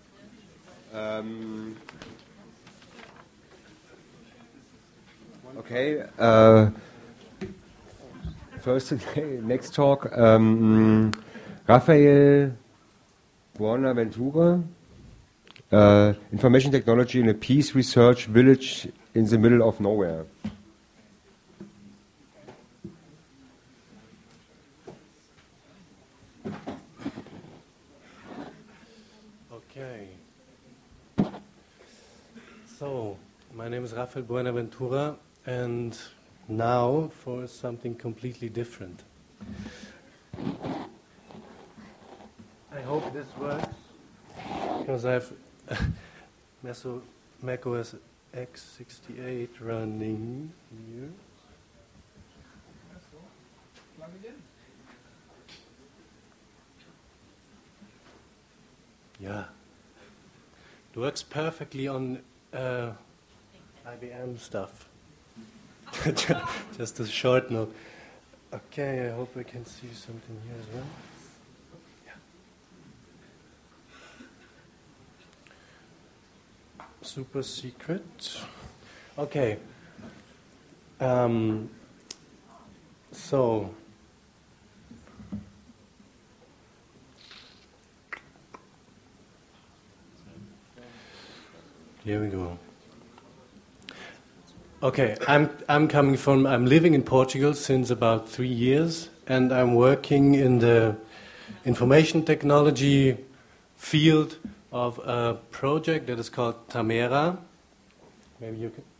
Speaker 1: Okay. First, next talk. Rafael Buenaventura, Information Technology in a Peace Research Village in the middle of nowhere.
Speaker 11: Okay. So, my name is Rafael Buenaventura, and now for something completely different. I hope this works, because I have macOS X68 running here.
Speaker 10: Plug it in.
Speaker 11: Yeah. It works perfectly on IBM stuff. Just a short note. Okay, I hope I can see something here as well. Yeah. Super secret. Okay. So. Here we go. Okay, I'm living in Portugal since about 3 years, and I'm working in the information technology field of a project that is called Tamera. Maybe you can.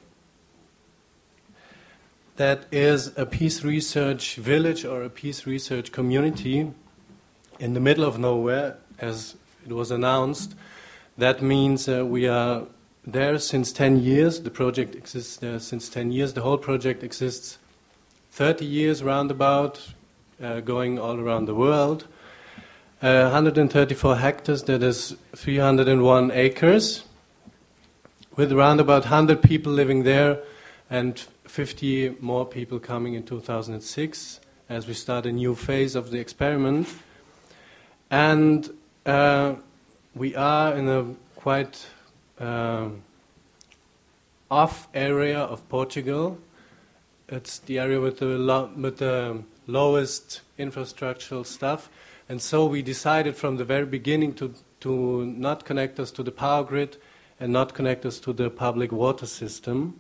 Speaker 11: That is a peace research village or a peace research community in the middle of nowhere, as it was announced. That means we are there since 10 years. The project exists there since 10 years. The whole project exists 30 years roundabout, going all around the world. 134 hectares, that is 301 acres, with around about 100 people living there and 50 more people coming in 2006 as we start a new phase of the experiment. And we are in a quite off area of Portugal. It's the area with the lowest infrastructural stuff. And so we decided from the very beginning to not connect us to the power grid and not connect us to the public water system.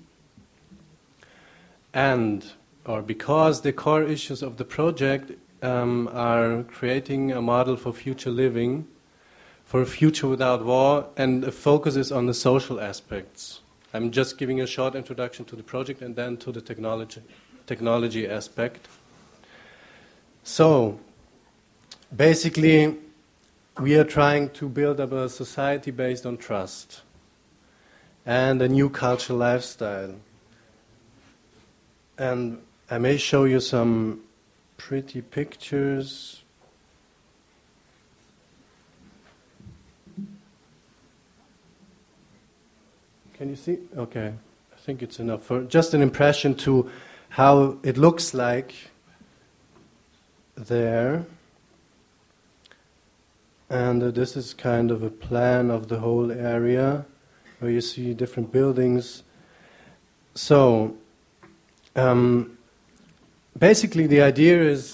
Speaker 11: Because the core issues of the project are creating a model for future living, for a future without war, and the focus is on the social aspects. I'm just giving a short introduction to the project and then to the technology aspect. So, basically, we are trying to build up a society based on trust and a new cultural lifestyle. And I may show you some pretty pictures. Can you see? Okay, I think it's enough for just an impression to how it looks like there. And this is kind of a plan of the whole area where you see different buildings. So, basically the idea is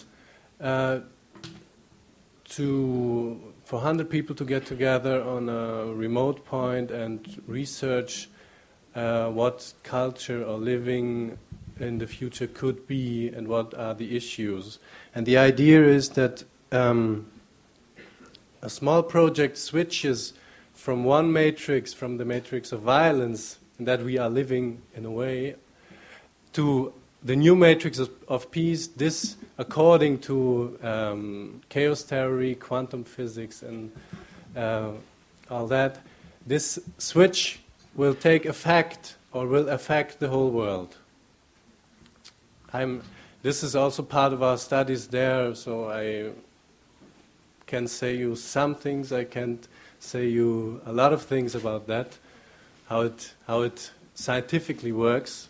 Speaker 11: for 100 people to get together on a remote point and research what culture or living in the future could be and what are the issues. And the idea is that a small project switches from one matrix, from the matrix of violence, that we are living in a way, to the new matrix of peace, this according to chaos theory, quantum physics, and all that. This switch will take effect or will affect the whole world. This is also part of our studies there, so I can say you some things, I can't say you a lot of things about that, how it scientifically works.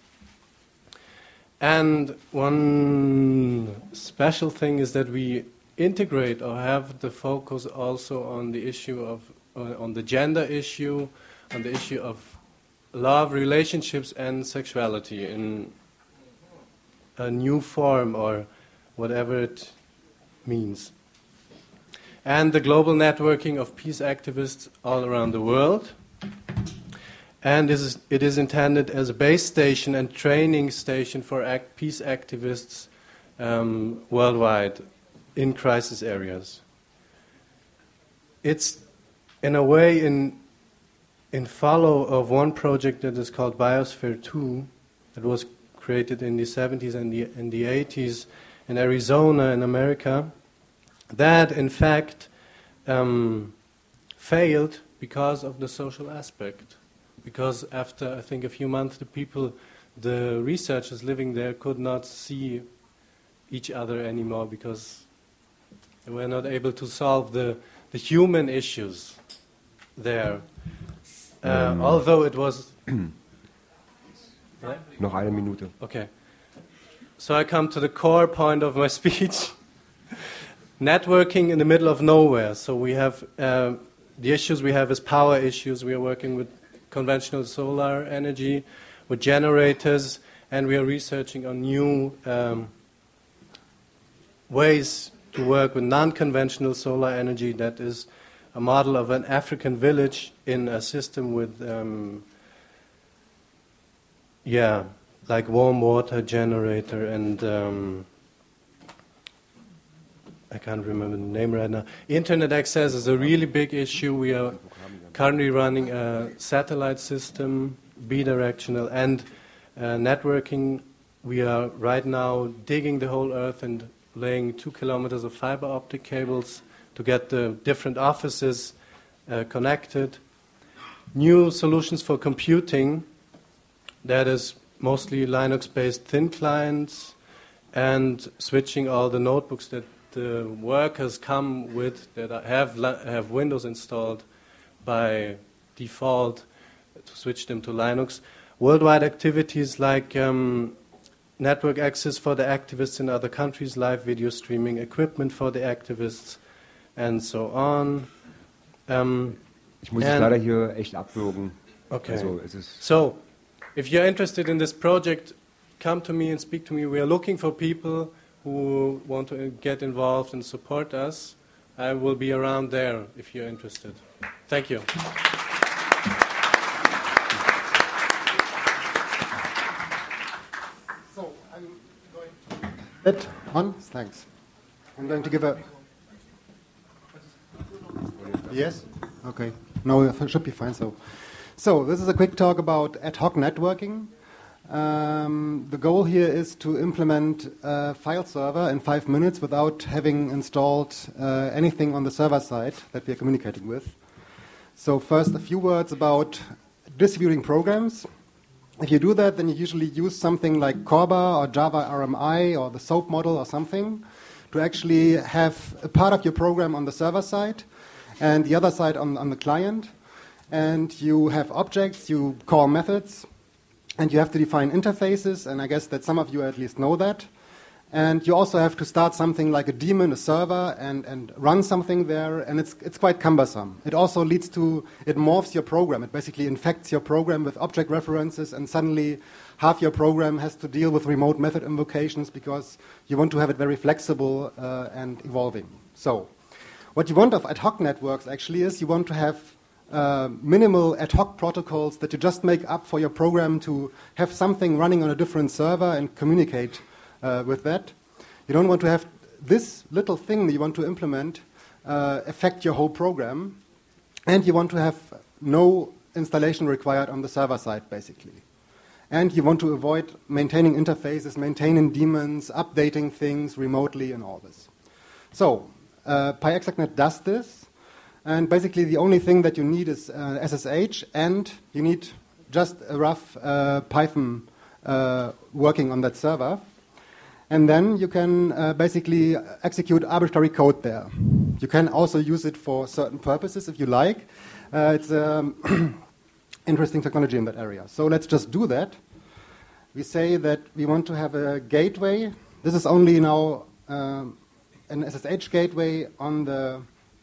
Speaker 11: And one special thing is that we integrate or have the focus also on the issue of, on the gender issue, on the issue of love, relationships, and sexuality in a new form or whatever it means. And the global networking of peace activists all around the world. And it is intended as a base station and training station for peace activists worldwide in crisis areas. It's in a way in follow of one project that is called Biosphere 2 that was created in the 70s and the 80s in Arizona in America, that in fact failed because of the social aspect. Because after, I think, a few months, the researchers living there could not see each other anymore because they were not able to solve the human issues there. Although it was...
Speaker 1: Noch eine Minute.
Speaker 11: Okay. So I come to the core point of my speech. Networking in the middle of nowhere. So we have... the issues we have is power issues. We are working with conventional solar energy, with generators, and we are researching on new ways to work with non-conventional solar energy. That is a model of an African village in a system with, like warm water generator and I can't remember the name right now. Internet access is a really big issue. We are currently running a satellite system, bidirectional, and networking. We are right now digging the whole Earth and laying 2 kilometers of fiber optic cables to get the different offices connected. New solutions for computing, that is mostly Linux-based thin clients, and switching all the notebooks that the workers come with that have Windows installed by default to switch them to Linux. Worldwide activities like network access for the activists in other countries, live video streaming, equipment for the activists, and so on.
Speaker 1: Ich muss dich leider hier echt abwürgen.
Speaker 11: Okay.
Speaker 1: Also, es ist
Speaker 11: so, if you're interested in this project, come to me and speak to me. We are looking for people who want to get involved and support us. I will be around there if you're interested. Thank you.
Speaker 9: So I'm going to... That on? Thanks. I'm going to give a... Yes? Okay. No, it should be fine. So this is a quick talk about ad hoc networking. The goal here is to implement a file server in 5 minutes without having installed anything on the server side that we are communicating with. So first, a few words about distributing programs. If you do that, then you usually use something like Corba or Java RMI or the SOAP model or something to actually have a part of your program on the server side and the other side on the client. And you have objects, you call methods, and you have to define interfaces, and I guess that some of you at least know that. And you also have to start something like a daemon, a server, and run something there, and it's quite cumbersome. It also leads to, it morphs your program. It basically infects your program with object references, and suddenly half your program has to deal with remote method invocations because you want to have it very flexible and evolving. So what you want of ad hoc networks actually is you want to have minimal ad hoc protocols that you just make up for your program to have something running on a different server and communicate with that. You don't want to have this little thing that you want to implement affect your whole program, and you want to have no installation required on the server side, basically. And you want to avoid maintaining interfaces, maintaining daemons, updating things remotely, and all this. So PyExactNet does this, and basically the only thing that you need is SSH, and you need just a rough Python working on that server. And then you can basically execute arbitrary code there. You can also use it for certain purposes if you like. It's interesting technology in that area. So let's just do that. We say that we want to have a gateway. This is only now an SSH gateway on the,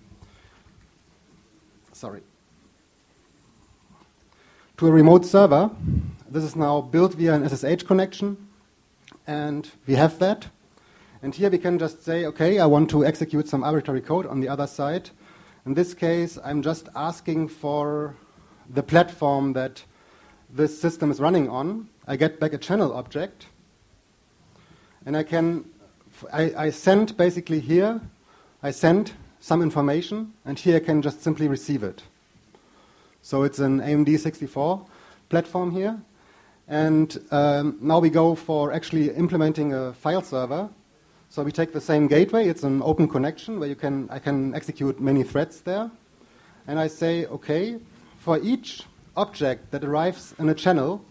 Speaker 9: to a remote server. This is now built via an SSH connection. And we have that. And here we can just say, okay, I want to execute some arbitrary code on the other side. In this case, I'm just asking for the platform that this system is running on. I get back a channel object. And I send basically here, I send some information, and here I can just simply receive it. So it's an AMD 64 platform here. And now we go for actually implementing a file server. So we take the same gateway. It's an open connection where I can execute many threads there. And I say, okay, for each object that arrives in a channel,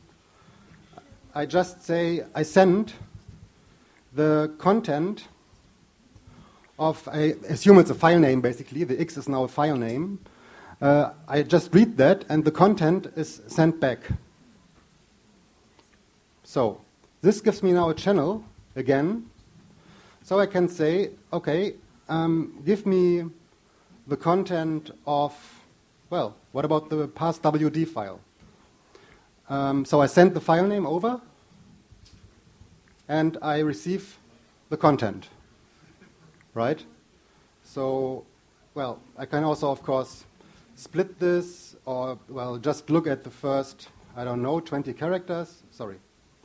Speaker 9: I just say I send the content of, I assume it's a file name basically. The X is now a file name. I just read that, and the content is sent back. So this gives me now a channel again. So I can say, okay, give me the content of, well, what about the past WD file? So I send the file name over, and I receive the content, right? So, well, I can also, of course, split this, or, well, just look at the first, 20 characters. Sorry.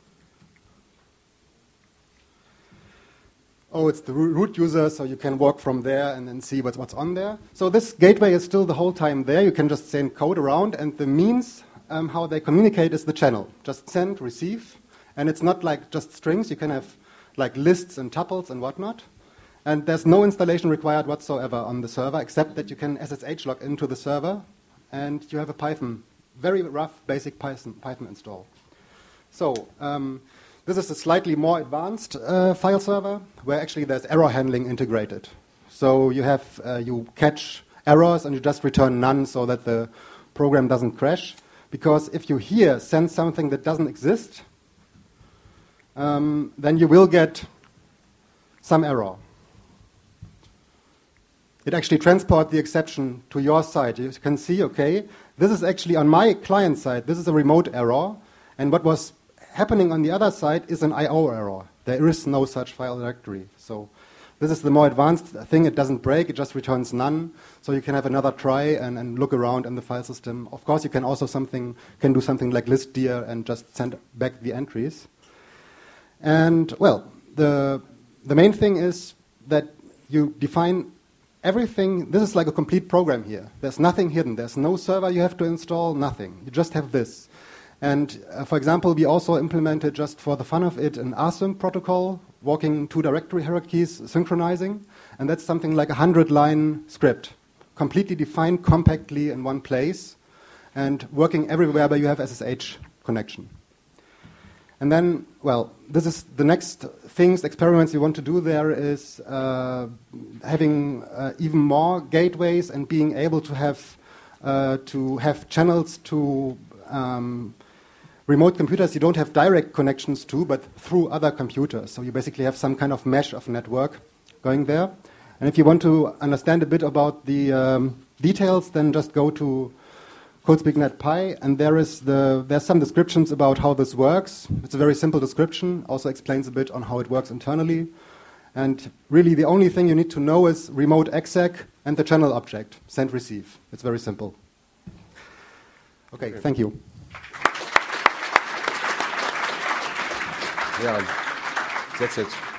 Speaker 9: Oh, it's the root user, so you can walk from there and then see what's on there. So this gateway is still the whole time there. You can just send code around, and the means how they communicate is the channel. Just send, receive, and it's not like just strings. You can have like lists and tuples and whatnot. And there's no installation required whatsoever on the server, except that you can SSH log into the server, and you have a Python, very rough, basic Python install. So this is a slightly more advanced file server where actually there's error handling integrated. So you have you catch errors and you just return none so that the program doesn't crash. Because if you here send something that doesn't exist, then you will get some error. It actually transports the exception to your side. You can see, okay, this is actually on my client side, this is a remote error, and what was happening on the other side is an I/O error. There is no such file directory. So this is the more advanced thing. It doesn't break. It just returns none. So you can have another try and look around in the file system. Of course, you can also do something like listdir and just send back the entries. And, well, the main thing is that you define everything. This is like a complete program here. There's nothing hidden. There's no server you have to install, nothing. You just have this. And for example, we also implemented, just for the fun of it, an async protocol, walking two directory hierarchies, synchronizing. And that's something like a 100-line script, completely defined compactly in one place, and working everywhere where you have SSH connection. And then, well, this is the next things, experiments we want to do there is having even more gateways and being able to have channels to remote computers you don't have direct connections to, but through other computers. So you basically have some kind of mesh of network going there. And if you want to understand a bit about the details, then just go to CodeSpeak.NET Pi, and there's some descriptions about how this works. It's a very simple description, also explains a bit on how it works internally. And really the only thing you need to know is remote exec and the channel object, send receive. It's very simple. Okay, thank you.
Speaker 1: Yeah, that's it.